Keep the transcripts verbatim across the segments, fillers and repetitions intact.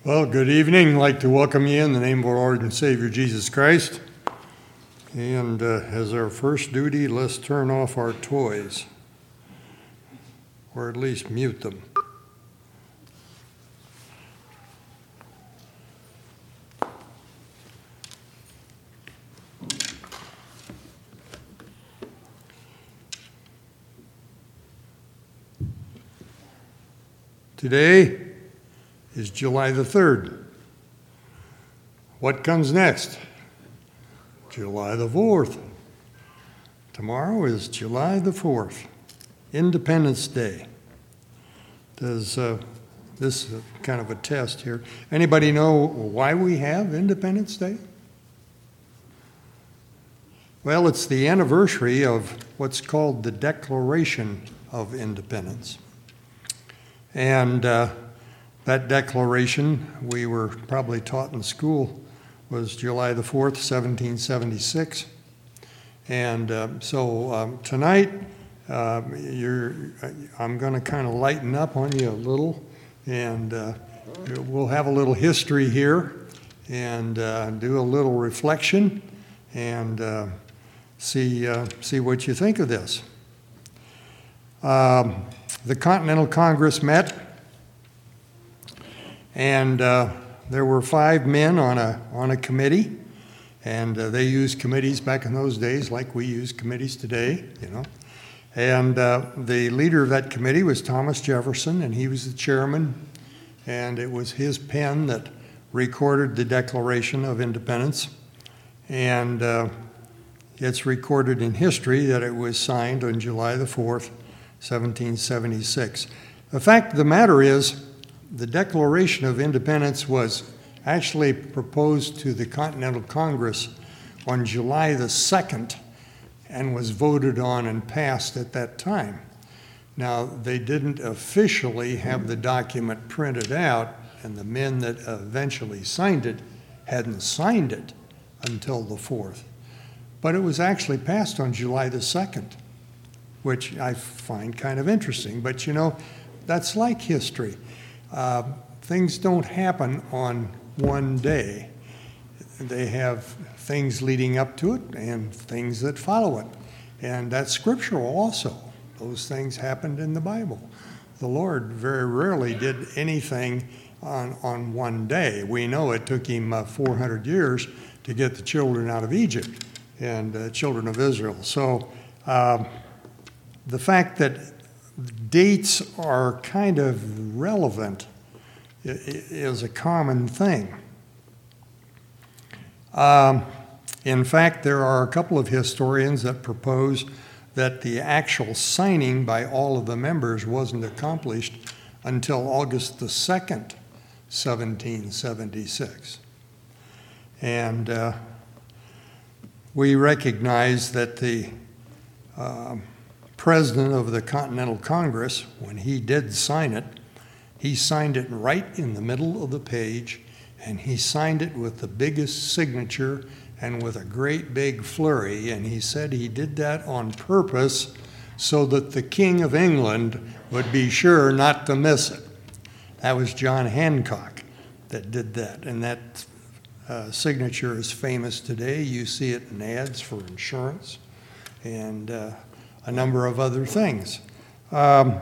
Well, good evening. I'd like to welcome you in the name of our Lord and Savior Jesus Christ. And uh, as our first duty, let's turn off our toys, or at least mute them. Today is July the third. What comes next? July the fourth. Tomorrow is July the fourth, Independence Day. Does uh, this is kind of a test here. Anybody know why we have Independence Day? Well, it's the anniversary of what's called the Declaration of Independence. And uh, that declaration, we were probably taught in school, was July the fourth, seventeen seventy-six. And uh, so um, tonight, uh, you're, I'm going to kind of lighten up on you a little, and uh, we'll have a little history here, and uh, do a little reflection, and uh, see, uh, see what you think of this. Um, the Continental Congress met, and uh, there were five men on a on a committee, and uh, they used committees back in those days like we use committees today, you know. And uh, the leader of that committee was Thomas Jefferson, and he was the chairman, and it was his pen that recorded the Declaration of Independence. And uh, it's recorded in history that it was signed on July the fourth, seventeen seventy-six. The fact of the matter is, the Declaration of Independence was actually proposed to the Continental Congress on July the second and was voted on and passed at that time. Now, they didn't officially have the document printed out, and the men that eventually signed it hadn't signed it until the fourth. But it was actually passed on July the second, which I find kind of interesting. But you know, that's like history. Uh, things don't happen on one day. They have things leading up to it and things that follow it. And that's scriptural also. Those things happened in the Bible. The Lord very rarely did anything on, on one day. We know it took him uh, four hundred years to get the children out of Egypt and uh, children of Israel. So um, the fact that dates are kind of relevant is a common thing. Um, in fact, there are a couple of historians that propose that the actual signing by all of the members wasn't accomplished until August the second, seventeen seventy-six. And uh, we recognize that the uh, president of the Continental Congress, when he did sign it, he signed it right in the middle of the page, and he signed it with the biggest signature and with a great big flurry, and he said he did that on purpose so that the King of England would be sure not to miss it. That was John Hancock that did that, and that uh, signature is famous today. You see it in ads for insurance and uh, a number of other things. Um,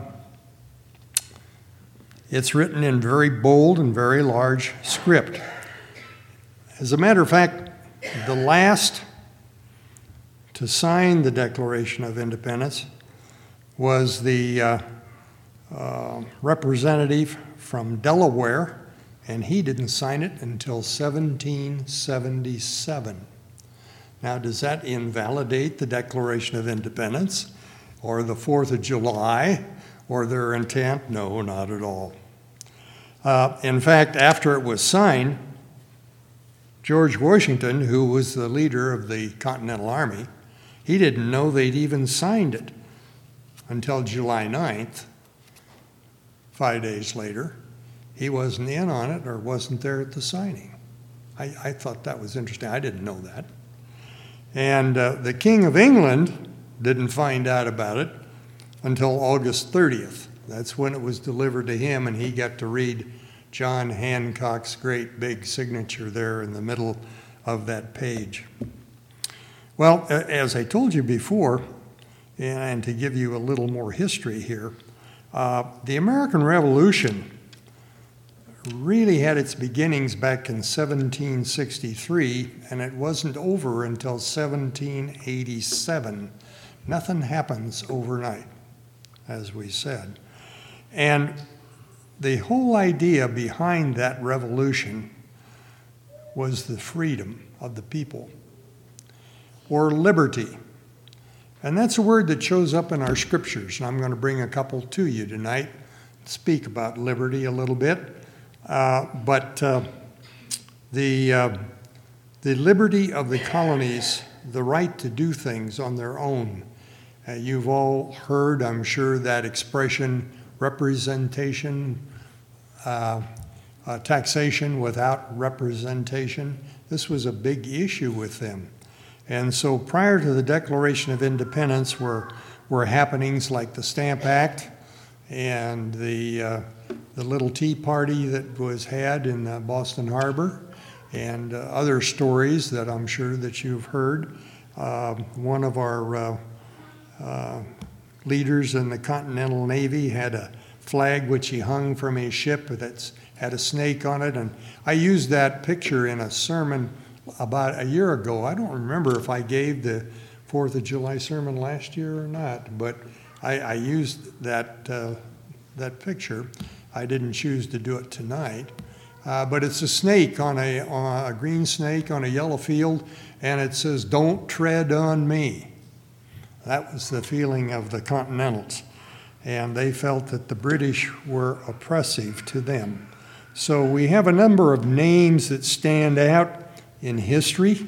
it's written in very bold and very large script. As a matter of fact, the last to sign the Declaration of Independence was the uh, uh, representative from Delaware, and he didn't sign it until seventeen seventy-seven. Now, does that invalidate the Declaration of Independence or the fourth of July or their intent? No, not at all. Uh, in fact, after it was signed, George Washington, who was the leader of the Continental Army, he didn't know they'd even signed it until July ninth, five days later. He wasn't in on it or wasn't there at the signing. I, I thought that was interesting. I didn't know that. And uh, the King of England didn't find out about it until August thirtieth. That's when it was delivered to him, and he got to read John Hancock's great big signature there in the middle of that page. Well, as I told you before, and to give you a little more history here, uh, the American Revolution really had its beginnings back in seventeen sixty-three, and it wasn't over until seventeen eighty-seven. Nothing happens overnight, as we said. And the whole idea behind that revolution was the freedom of the people, or liberty. And that's a word that shows up in our scriptures, and I'm going to bring a couple to you tonight, speak about liberty a little bit. Uh, but uh, the, uh, the liberty of the colonies, the right to do things on their own. Uh, you've all heard, I'm sure, that expression, representation, uh, uh, taxation without representation. This was a big issue with them. And so prior to the Declaration of Independence were, were happenings like the Stamp Act and the, uh, the little tea party that was had in uh, Boston Harbor, and uh, other stories that I'm sure that you've heard. Uh, one of our uh, uh, leaders in the Continental Navy had a flag which he hung from his ship that had a snake on it, and I used that picture in a sermon about a year ago. I don't remember if I gave the Fourth of July sermon last year or not, but I, I used that, uh, that picture. I didn't choose to do it tonight. Uh, but it's a snake on a, on a green snake on a yellow field, and it says, "Don't tread on me." That was the feeling of the Continentals. And they felt that the British were oppressive to them. So we have a number of names that stand out in history,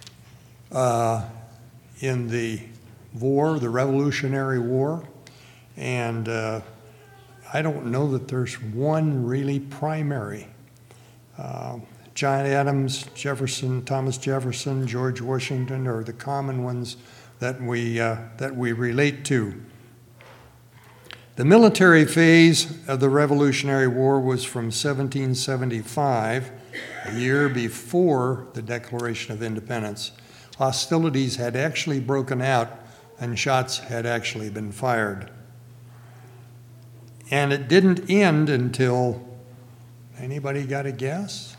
uh, in the war, the Revolutionary War. And uh, I don't know that there's one really primary. Uh, John Adams, Jefferson, Thomas Jefferson, George Washington are the common ones that we, uh, that we relate to. The military phase of the Revolutionary War was from seventeen seventy-five, a year before the Declaration of Independence. Hostilities had actually broken out and shots had actually been fired. And it didn't end until, anybody got a guess?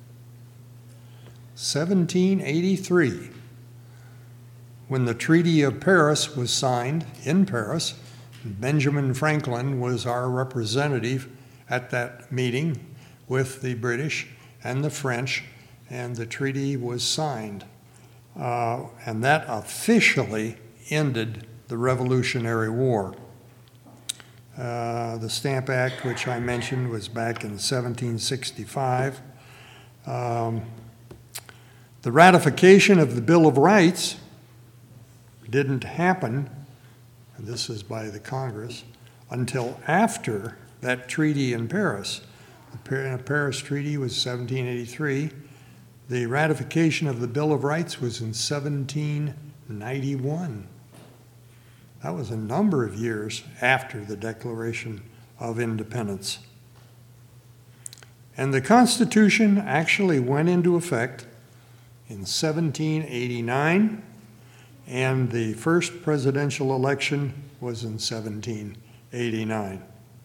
seventeen eighty-three, when the Treaty of Paris was signed in Paris. Benjamin Franklin was our representative at that meeting with the British and the French, and the treaty was signed. Uh, and that officially ended the Revolutionary War. Uh, the Stamp Act, which I mentioned, was back in seventeen sixty-five. Um, the ratification of the Bill of Rights didn't happen, and this is by the Congress, until after that treaty in Paris. The Paris Treaty was seventeen eighty-three. The ratification of the Bill of Rights was in seventeen ninety-one. That was a number of years after the Declaration of Independence. And the Constitution actually went into effect in seventeen eighty-nine, and the first presidential election was in seventeen eighty-nine.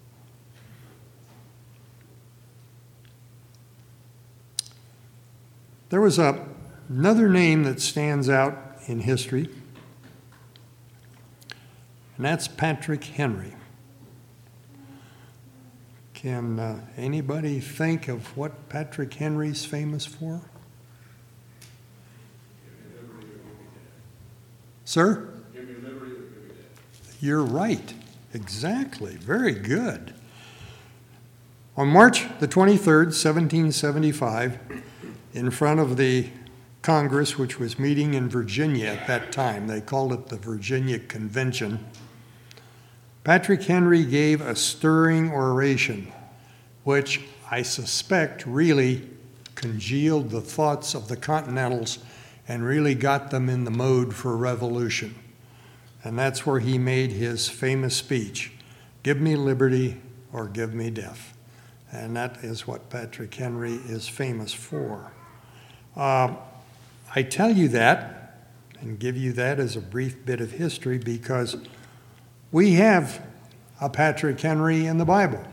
There was a, another name that stands out in history, and that's Patrick Henry. Can uh, anybody think of what Patrick Henry's famous for? Sir? Give me liberty or give me death. You're right. Exactly. Very good. On March the twenty-third, seventeen seventy-five, in front of the Congress, which was meeting in Virginia at that time, they called it the Virginia Convention, Patrick Henry gave a stirring oration, which I suspect really congealed the thoughts of the Continentals and really got them in the mode for revolution. And that's where he made his famous speech, "Give me liberty or give me death." And that is what Patrick Henry is famous for. Uh, I tell you that and give you that as a brief bit of history because we have a Patrick Henry in the Bible.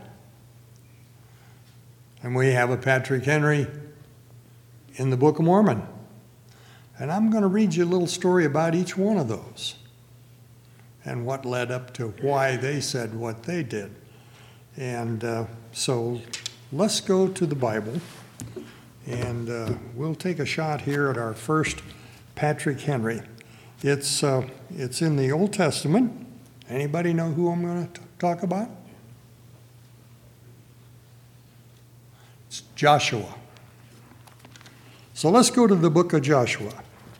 And we have a Patrick Henry in the Book of Mormon. And I'm going to read you a little story about each one of those and what led up to why they said what they did. And uh, so let's go to the Bible, and uh, we'll take a shot here at our first Patrick Henry. It's, uh, it's in the Old Testament. Anybody know who I'm going to talk about? It's Joshua. So let's go to the book of Joshua.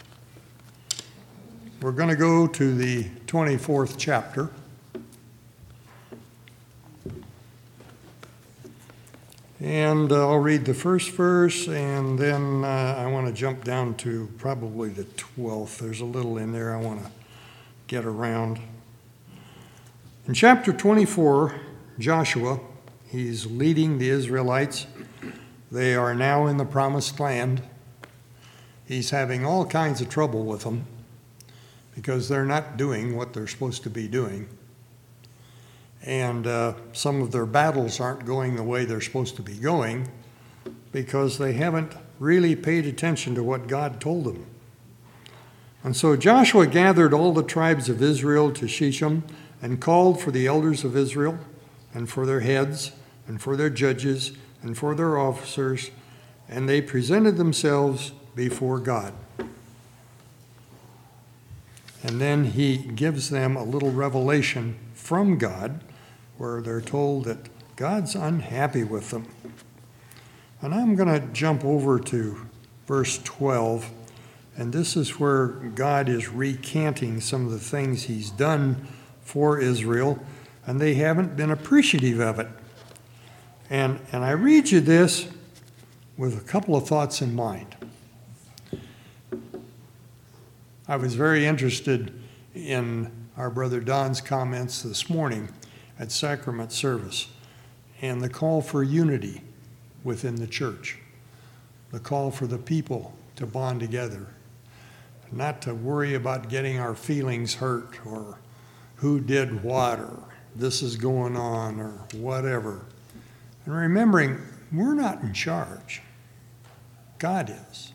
We're going to go to the twenty-fourth chapter. And uh, I'll read the first verse, and then uh, I want to jump down to probably the twelfth. There's a little in there I want to get around. In chapter twenty-four, Joshua, he's leading the Israelites. They are now in the promised land. He's having all kinds of trouble with them because they're not doing what they're supposed to be doing. And uh, some of their battles aren't going the way they're supposed to be going because they haven't really paid attention to what God told them. And so Joshua gathered all the tribes of Israel to Shechem and called for the elders of Israel and for their heads and for their judges and for their officers, and they presented themselves before God. And then he gives them a little revelation from God where they're told that God's unhappy with them. And I'm going to jump over to verse twelve, and this is where God is recanting some of the things he's done for Israel, and they haven't been appreciative of it. And, and I read you this with a couple of thoughts in mind. I was very interested in our brother Don's comments this morning at sacrament service and the call for unity within the church, the call for the people to bond together, not to worry about getting our feelings hurt or who did what or this is going on or whatever. And remembering we're not in charge. God is.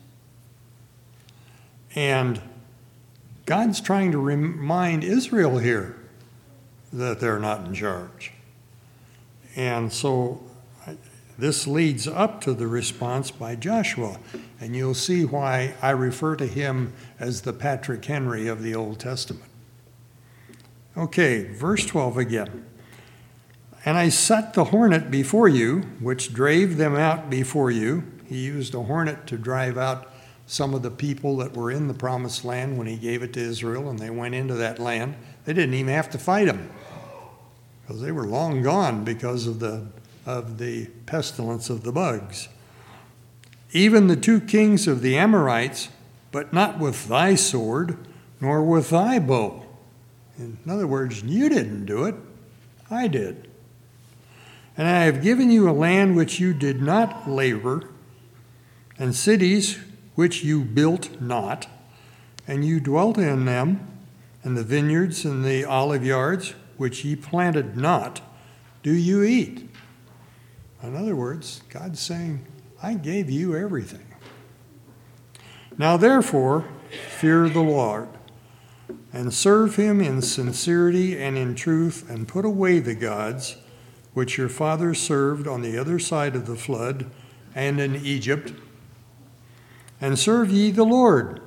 And God's trying to remind Israel here that they're not in charge. And so this leads up to the response by Joshua. And you'll see why I refer to him as the Patrick Henry of the Old Testament. Okay, verse twelve again. And I set the hornet before you, which drave them out before you. He used a hornet to drive out some of the people that were in the promised land when he gave it to Israel, and they went into that land. They didn't even have to fight them because they were long gone because of the of the pestilence of the bugs. Even the two kings of the Amorites, but not with thy sword, nor with thy bow. In other words, you didn't do it, I did. And I have given you a land which you did not labor, and cities which you built not, and you dwelt in them, and the vineyards and the olive yards which ye planted not, do you eat. In other words, God's saying, I gave you everything. Now therefore, fear the Lord, and serve him in sincerity and in truth, and put away the gods which your fathers served on the other side of the flood and in Egypt, and serve ye the Lord.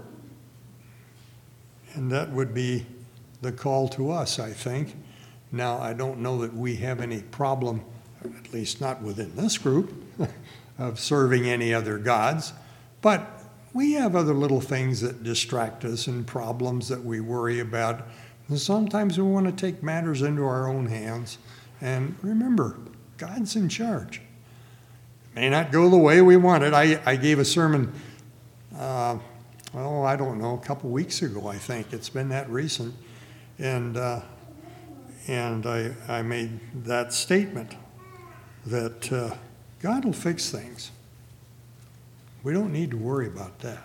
And that would be the call to us, I think. Now, I don't know that we have any problem, at least not within this group, of serving any other gods, but we have other little things that distract us and problems that we worry about. And sometimes we want to take matters into our own hands. And remember, God's in charge. It may not go the way we want it. I, I gave a sermon, uh, well, I don't know, a couple weeks ago, I think. It's been that recent. And uh, and I, I made that statement that uh, God will fix things. We don't need to worry about that.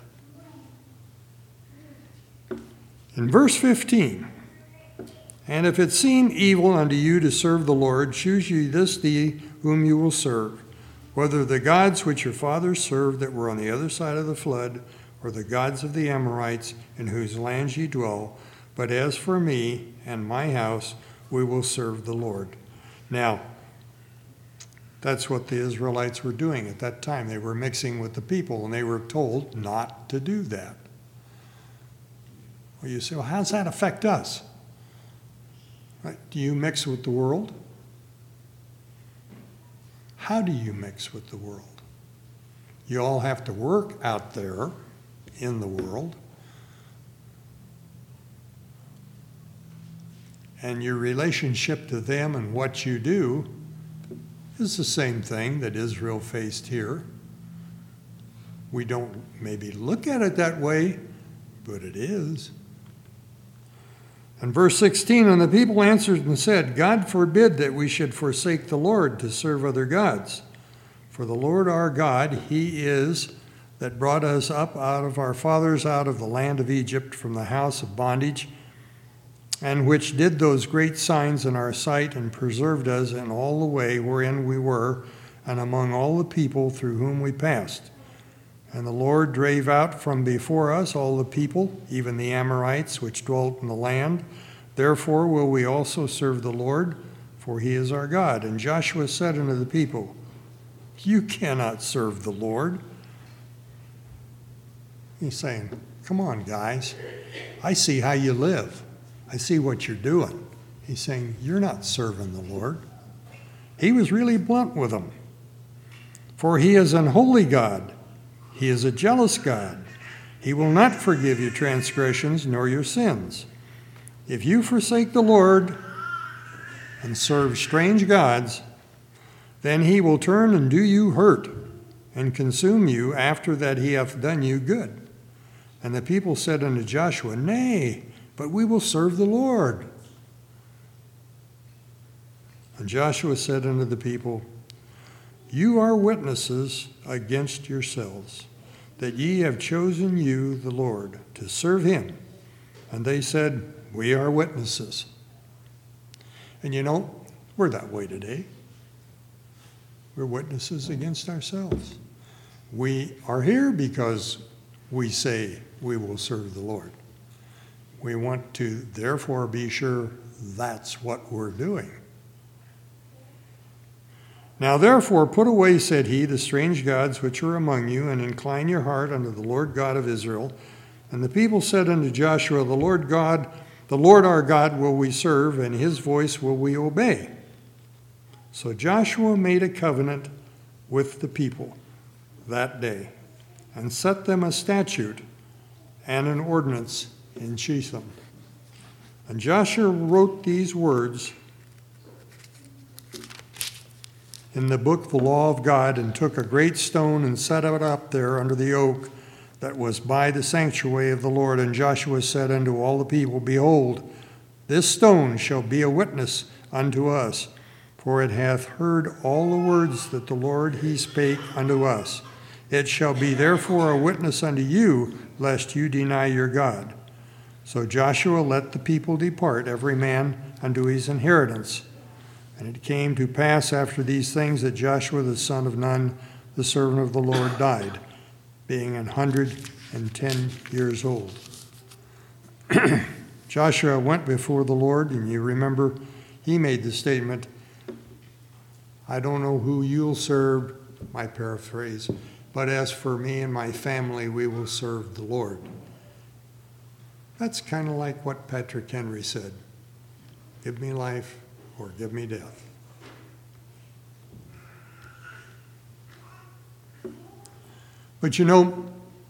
In verse fifteen, and if it seem evil unto you to serve the Lord, choose ye this day whom you will serve, whether the gods which your fathers served that were on the other side of the flood, or the gods of the Amorites in whose lands ye dwell. But as for me and my house, we will serve the Lord. Now, that's what the Israelites were doing at that time. They were mixing with the people, and they were told not to do that. Well, you say, well, how does that affect us? Right? Do you mix with the world? How do you mix with the world? You all have to work out there in the world. And your relationship to them and what you do is the same thing that Israel faced here. We don't maybe look at it that way, but it is. And verse sixteen, and the people answered and said, God forbid that we should forsake the Lord to serve other gods. For the Lord our God, he is that brought us up out of our fathers out of the land of Egypt from the house of bondage, and which did those great signs in our sight and preserved us in all the way wherein we were, and among all the people through whom we passed. And the Lord drave out from before us all the people, even the Amorites, which dwelt in the land. Therefore will we also serve the Lord, for he is our God. And Joshua said unto the people, you cannot serve the Lord. He's saying, come on, guys. I see how you live. I see what you're doing. He's saying, you're not serving the Lord. He was really blunt with them. For he is an holy God. He is a jealous God. He will not forgive your transgressions nor your sins. If you forsake the Lord and serve strange gods, then he will turn and do you hurt and consume you after that he hath done you good. And the people said unto Joshua, nay, but we will serve the Lord. And Joshua said unto the people, you are witnesses against yourselves, that ye have chosen you, the Lord, to serve him. And they said, we are witnesses. And you know, we're that way today. We're witnesses against ourselves. We are here because we say we will serve the Lord. We want to, therefore, be sure that's what we're doing. Now, therefore, put away, said he, the strange gods which are among you, and incline your heart unto the Lord God of Israel. And the people said unto Joshua, the Lord God, the Lord our God will we serve, and his voice will we obey. So Joshua made a covenant with the people that day, and set them a statute and an ordinance in Shittim. And Joshua wrote these words in the book, the law of God, and took a great stone and set it up there under the oak that was by the sanctuary of the Lord. And Joshua said unto all the people, behold, this stone shall be a witness unto us, for it hath heard all the words that the Lord he spake unto us. It shall be therefore a witness unto you, lest you deny your God. So Joshua let the people depart, every man unto his inheritance. And it came to pass after these things that Joshua the son of Nun, the servant of the Lord, died, being an hundred and ten years old. Joshua went before the Lord, and you remember he made the statement, I don't know who you'll serve, my paraphrase, but as for me and my family, we will serve the Lord. That's kind of like what Patrick Henry said. Give me life or give me death. But you know,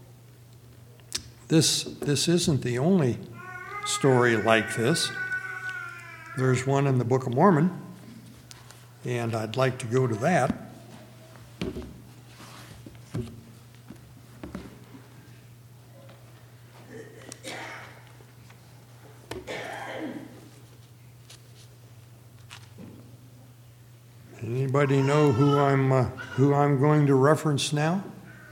this, this isn't the only story like this. There's one in the Book of Mormon, and I'd like to go to that. Anybody Anybody know who I'm uh, who I'm going to reference now?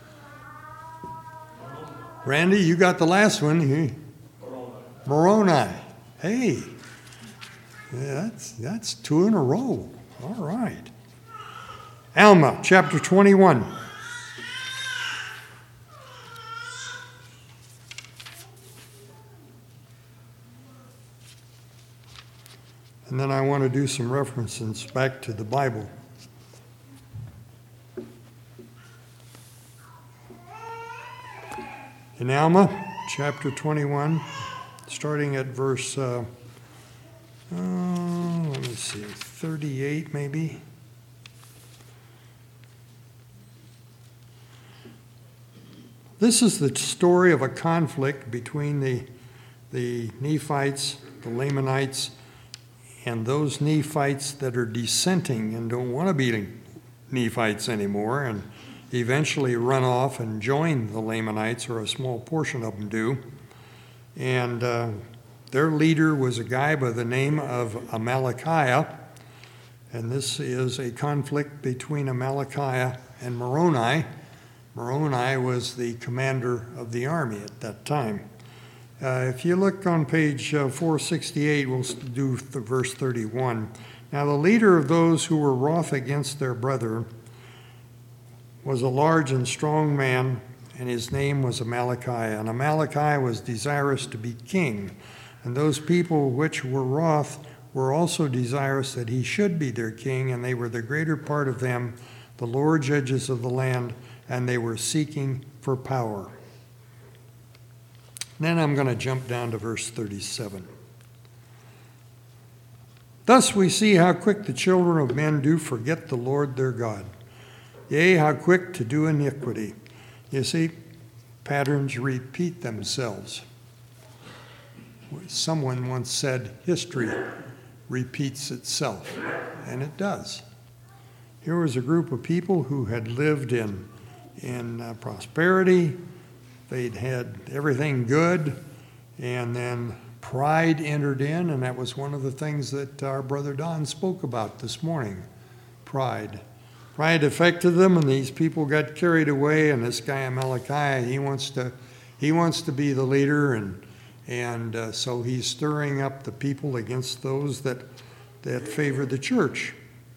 Randy, you got the last one. Moroni. Moroni. Hey, yeah, that's that's two in a row. All right. Alma, chapter twenty-one. And then I want to do some references back to the Bible. In Alma, chapter twenty-one, starting at verse, uh, uh, let me see, thirty-eight maybe. This is the story of a conflict between the, the Nephites, the Lamanites, and those Nephites that are dissenting and don't want to be Nephites anymore and eventually run off and join the Lamanites, or a small portion of them do. And uh, their leader was a guy by the name of Amalickiah, and this is a conflict between Amalickiah and Moroni. Moroni was the commander of the army at that time. Uh, if you look on page uh, four sixty-eight, we'll do the verse thirty-one. Now the leader of those who were wroth against their brethren was a large and strong man, and his name was Amalickiah. And Amalickiah was desirous to be king, and those people which were wroth were also desirous that he should be their king, and they were the greater part of them, the lower judges of the land, and they were seeking for power. Then I'm going to jump down to verse thirty-seven. Thus we see how quick the children of men do forget the Lord their God. Yea, how quick to do iniquity. You see, patterns repeat themselves. Someone once said, history repeats itself, and it does. Here was a group of people who had lived in, in uh, prosperity. They'd had everything good, and then pride entered in, and that was one of the things that our brother Don spoke about this morning, pride. Pride affected them, and these people got carried away, and this guy Amalickiah, he wants to he wants to be the leader, and and uh, so he's stirring up the people against those that that favor the church.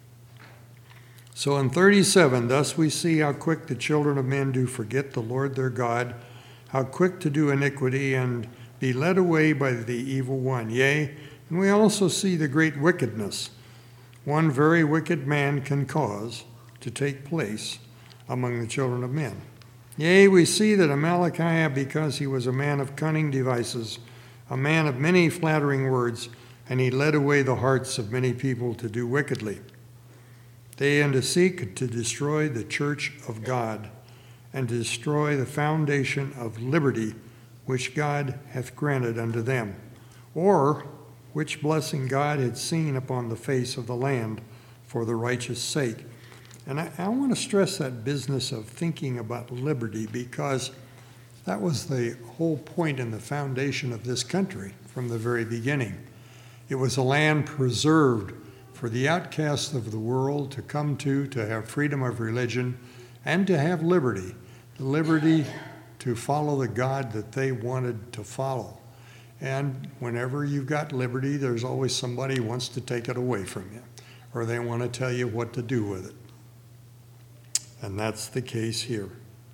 So in thirty-seven, thus we see how quick the children of men do forget the Lord their God, how quick to do iniquity and be led away by the evil one. Yea, and we also see the great wickedness one very wicked man can cause to take place among the children of men. Yea, we see that Amalickiah, because he was a man of cunning devices, a man of many flattering words, and he led away the hearts of many people to do wickedly. They and to seek to destroy the church of God, and to destroy the foundation of liberty which God hath granted unto them, or which blessing God had seen upon the face of the land for the righteous sake. And I, I want to stress that business of thinking about liberty, because that was the whole point in the foundation of this country from the very beginning. It was a land preserved for the outcasts of the world to come to, to have freedom of religion, and to have liberty. The liberty to follow the God that they wanted to follow. And whenever you've got liberty, there's always somebody who wants to take it away from you, or they want to tell you what to do with it. And that's the case here.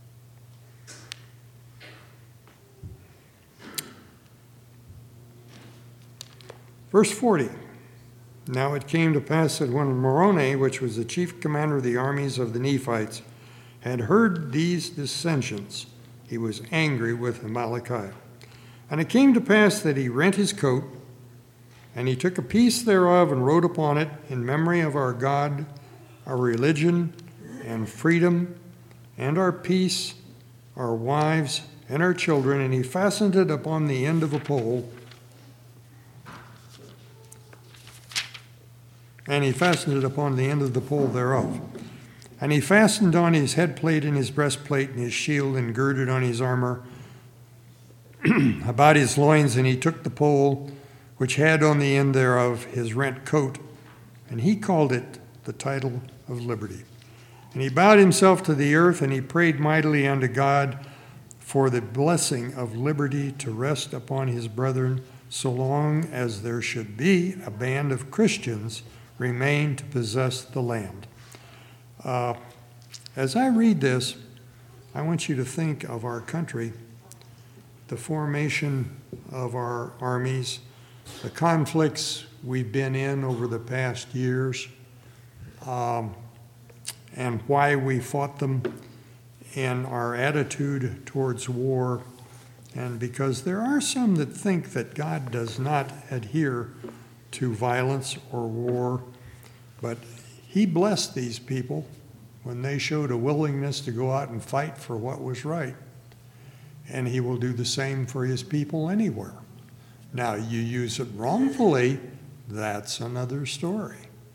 Verse forty. Now it came to pass that when Moroni, which was the chief commander of the armies of the Nephites, had heard these dissensions, he was angry with Amalickiah. And it came to pass that he rent his coat, and he took a piece thereof and wrote upon it, in memory of our God, our religion, and freedom, and our peace, our wives, and our children, and he fastened it upon the end of a pole. And he fastened it upon the end of the pole thereof. And he fastened on his headplate and his breastplate and his shield, and girded on his armor about his loins, and he took the pole which had on the end thereof his rent coat, and he called it the title of liberty. And he bowed himself to the earth, and he prayed mightily unto God for the blessing of liberty to rest upon his brethren, so long as there should be a band of Christians remain to possess the land. Uh, as I read this, I want you to think of our country, the formation of our armies, the conflicts we've been in over the past years, um, and why we fought them, and our attitude towards war. And because there are some that think that God does not adhere to violence or war, but he blessed these people when they showed a willingness to go out and fight for what was right. And he will do the same for his people anywhere. Now, you use it wrongfully, that's another story.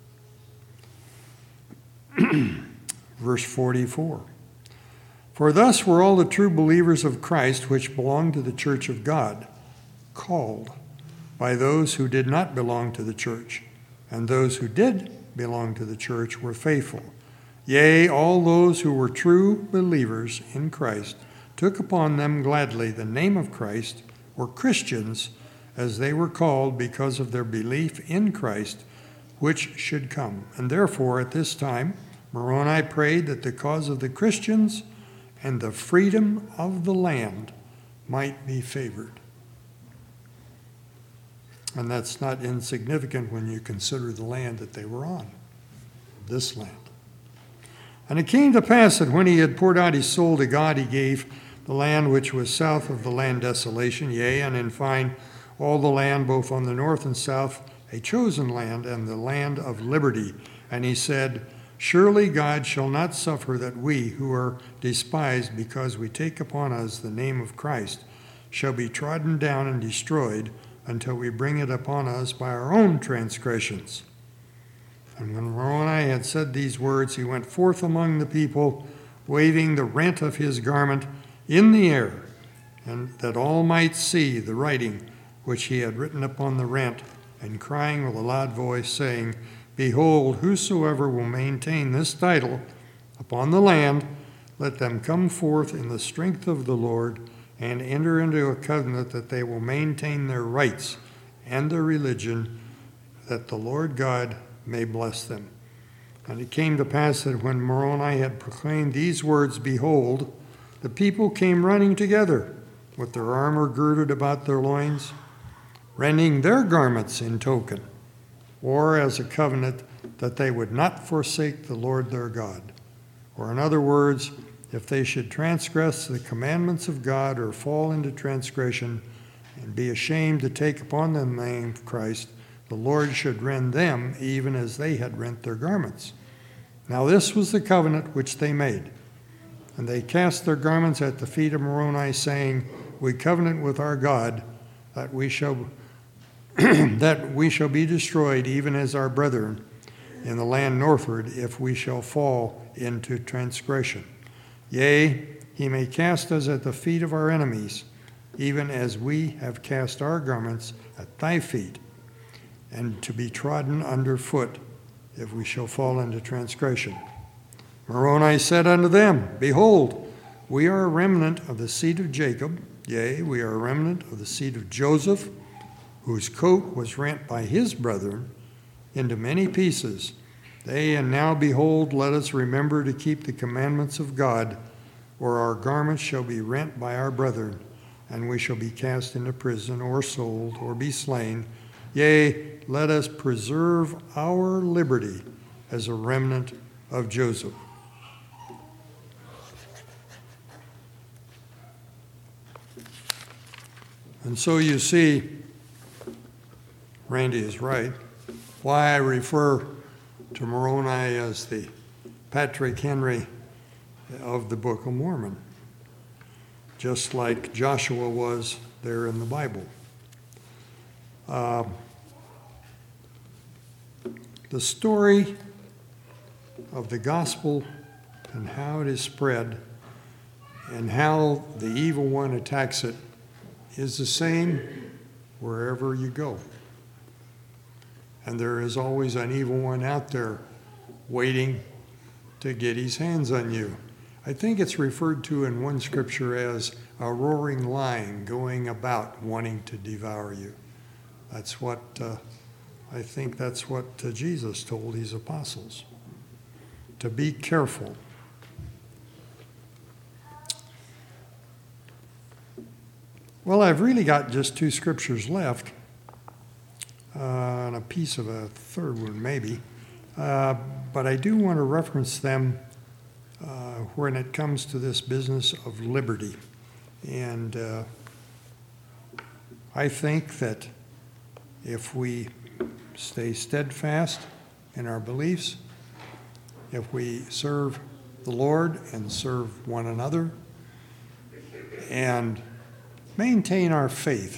Verse forty-four. For thus were all the true believers of Christ, which belong to the church of God, called by those who did not belong to the church, and those who did belong to the church were faithful. Yea, all those who were true believers in Christ took upon them gladly the name of Christ, or Christians, as they were called because of their belief in Christ, which should come. And therefore, at this time, Moroni prayed that the cause of the Christians and the freedom of the land might be favored. And that's not insignificant when you consider the land that they were on, this land. And it came to pass that when he had poured out his soul to God, he gave the land which was south of the land desolation, yea, and in fine, all the land both on the north and south, a chosen land, and the land of liberty. And he said, Surely God shall not suffer that we, who are despised because we take upon us the name of Christ, shall be trodden down and destroyed until we bring it upon us by our own transgressions. And when Moroni had said these words, he went forth among the people, waving the rent of his garment in the air, and that all might see the writing which he had written upon the rent, and crying with a loud voice, saying, Behold, whosoever will maintain this title upon the land, let them come forth in the strength of the Lord, and enter into a covenant that they will maintain their rights and their religion, that the Lord God may bless them. And it came to pass that when Moroni had proclaimed these words, behold, the people came running together, with their armor girded about their loins, rending their garments in token, or as a covenant that they would not forsake the Lord their God. Or in other words, if they should transgress the commandments of God or fall into transgression and be ashamed to take upon them the name of Christ, the Lord should rend them even as they had rent their garments. Now this was the covenant which they made. And they cast their garments at the feet of Moroni, saying, We covenant with our God that we shall that we shall be destroyed, even as our brethren in the land northward, if we shall fall into transgression. Yea, he may cast us at the feet of our enemies, even as we have cast our garments at thy feet, and to be trodden under foot, if we shall fall into transgression. Moroni said unto them, Behold, we are a remnant of the seed of Jacob, yea, we are a remnant of the seed of Joseph, whose coat was rent by his brethren into many pieces. They, and now behold, let us remember to keep the commandments of God, or our garments shall be rent by our brethren, and we shall be cast into prison, or sold, or be slain. Yea, let us preserve our liberty as a remnant of Joseph. And so you see, Randy is right, why I refer to Moroni as the Patrick Henry of the Book of Mormon, just like Joshua was there in the Bible. Uh, the story of the gospel and how it is spread and how the evil one attacks it is the same wherever you go. And there is always an evil one out there waiting to get his hands on you. I think it's referred to in one scripture as a roaring lion going about wanting to devour you. That's what, uh, I think that's what uh, Jesus told his apostles, to be careful. Well, I've really got just two scriptures left, uh, and a piece of a third one maybe, uh, but I do want to reference them uh, when it comes to this business of liberty. And uh, I think that if we stay steadfast in our beliefs, if we serve the Lord and serve one another, and maintain our faith,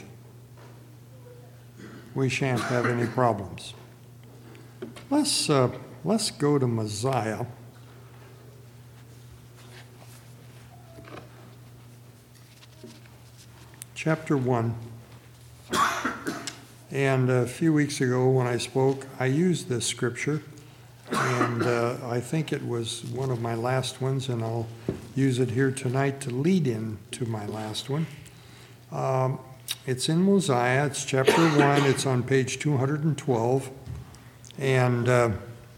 we shan't have any problems. Let's, uh, let's go to Mosiah. Chapter one. And a few weeks ago when I spoke, I used this scripture, and uh, I think it was one of my last ones, and I'll use it here tonight to lead in to my last one. Um, it's in Mosiah, it's chapter one, it's on page two hundred twelve, and uh,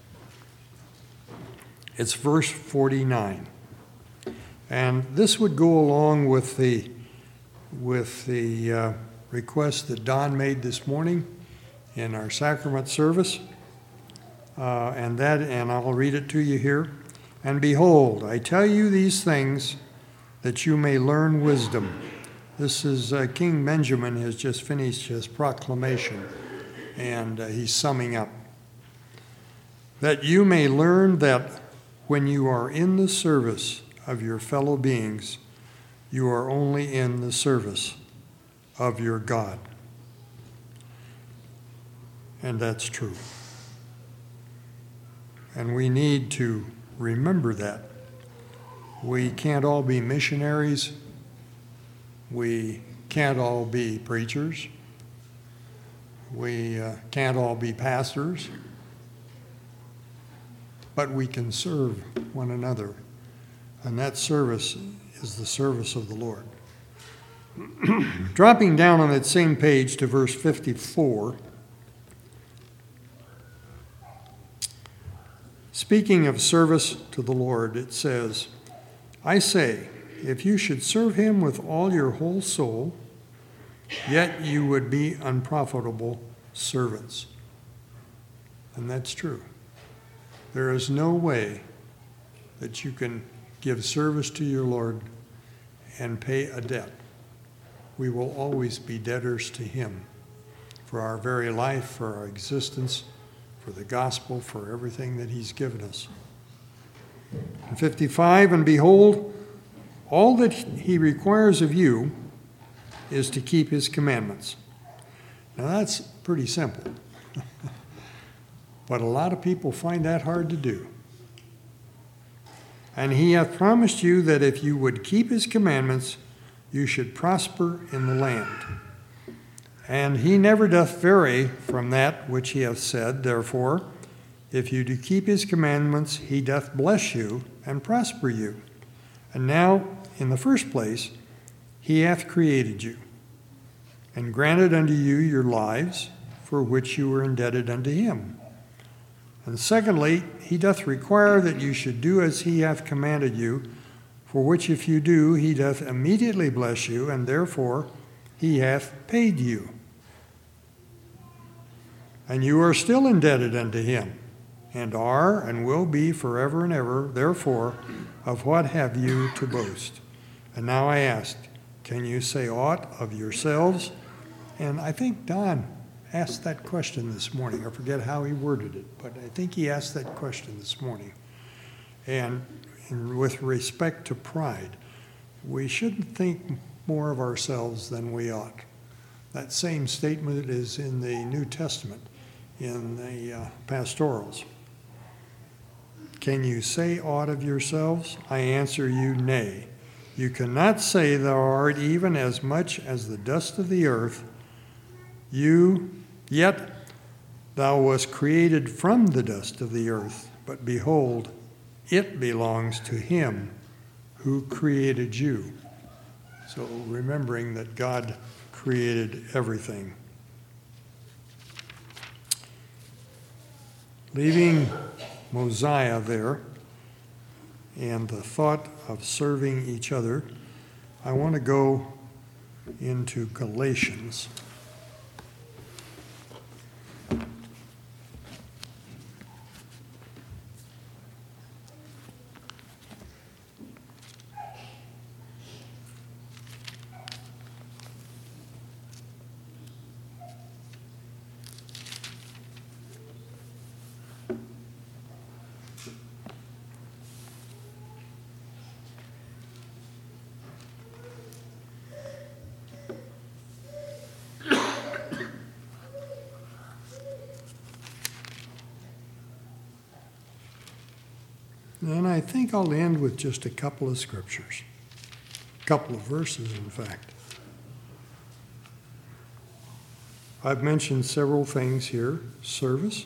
it's verse forty-nine. And this would go along with the, with the uh, request that Don made this morning in our sacrament service, uh, and that, and I'll read it to you here. And behold, I tell you these things that you may learn wisdom. This is uh, King Benjamin has just finished his proclamation, and uh, he's summing up. That you may learn that when you are in the service of your fellow beings, you are only in the service of your God. And that's true. And we need to remember that. We can't all be missionaries. We can't all be preachers. We uh, can't all be pastors. But we can serve one another. And that service is the service of the Lord. Dropping down on that same page to verse fifty-four, speaking of service to the Lord, it says, I say, if you should serve him with all your whole soul, yet you would be unprofitable servants. And that's true. There is no way that you can give service to your Lord and pay a debt. We will always be debtors to him for our very life, for our existence, for the gospel, for everything that he's given us. And fifty-five, and behold, all that he requires of you is to keep his commandments. Now that's pretty simple. But a lot of people find that hard to do. And he hath promised you that if you would keep his commandments, you should prosper in the land. And he never doth vary from that which he hath said. Therefore, if you do keep his commandments, he doth bless you and prosper you. And now, in the first place, he hath created you, and granted unto you your lives, for which you were indebted unto him. And secondly, he doth require that you should do as he hath commanded you, for which if you do, he doth immediately bless you, and therefore he hath paid you. And you are still indebted unto him, and are and will be forever and ever. Therefore, of what have you to boast? And now I ask, can you say aught of yourselves? And I think Don asked that question this morning. I forget how he worded it, but I think he asked that question this morning. And, and with respect to pride, we shouldn't think more of ourselves than we ought. That same statement is in the New Testament, in the uh, pastorals. Can you say aught of yourselves? I answer you, nay. You cannot say thou art even as much as the dust of the earth. You, yet thou wast created from the dust of the earth, but behold, it belongs to him who created you. So remembering that God created everything. Leaving Mosiah there and the thought of serving each other, I want to go into Galatians. And I think I'll end with just a couple of scriptures, a couple of verses, in fact. I've mentioned several things here. Service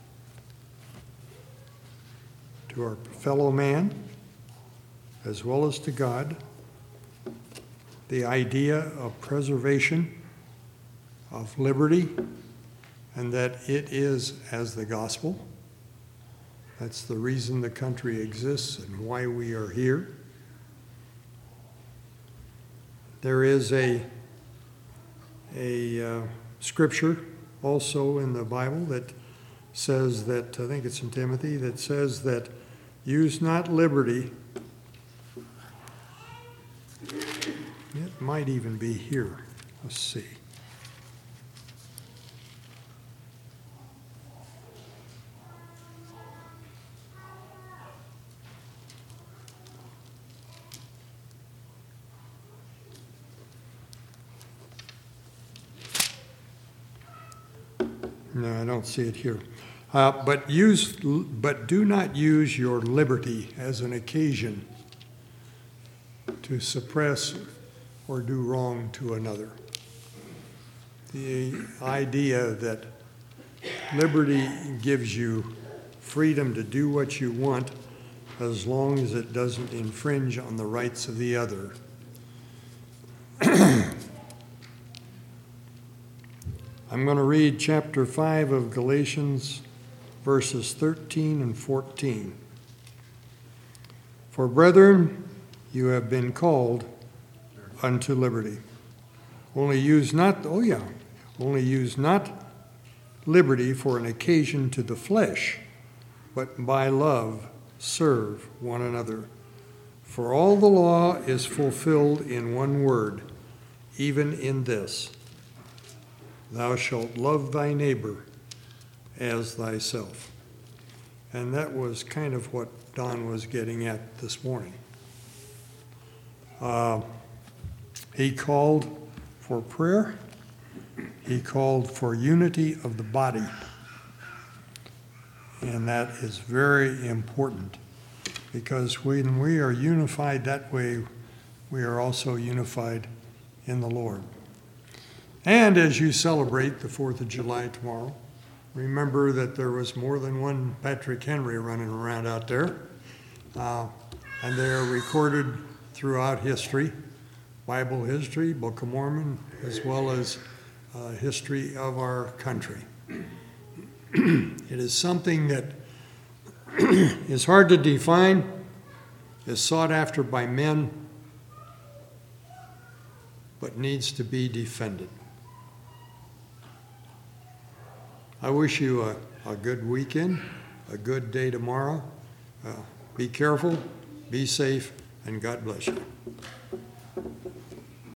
to our fellow man, as well as to God. The idea of preservation of liberty, and that it is as the gospel. That's the reason the country exists and why we are here. There is a, a uh, scripture also in the Bible that says that, I think it's in Timothy, that says that use not liberty. It might even be here. Let's see. No, I don't see it here. Uh, but use, but do not use your liberty as an occasion to suppress or do wrong to another. The idea that liberty gives you freedom to do what you want as long as it doesn't infringe on the rights of the other. I'm going to read chapter five of Galatians, verses thirteen and fourteen. For brethren, you have been called unto liberty. Only use not, oh yeah, only use not liberty for an occasion to the flesh, but by love serve one another. For all the law is fulfilled in one word, even in this: thou shalt love thy neighbor as thyself. And that was kind of what Don was getting at this morning. Uh, he called for prayer. He called for unity of the body. And that is very important, because when we are unified that way, we are also unified in the Lord. And as you celebrate the fourth of July tomorrow, remember that there was more than one Patrick Henry running around out there. Uh, and they are recorded throughout history, Bible history, Book of Mormon, as well as uh, history of our country. It is something that is hard to define, is sought after by men, but needs to be defended. I wish you a, a good weekend, a good day tomorrow. Uh, be careful, be safe, and God bless you.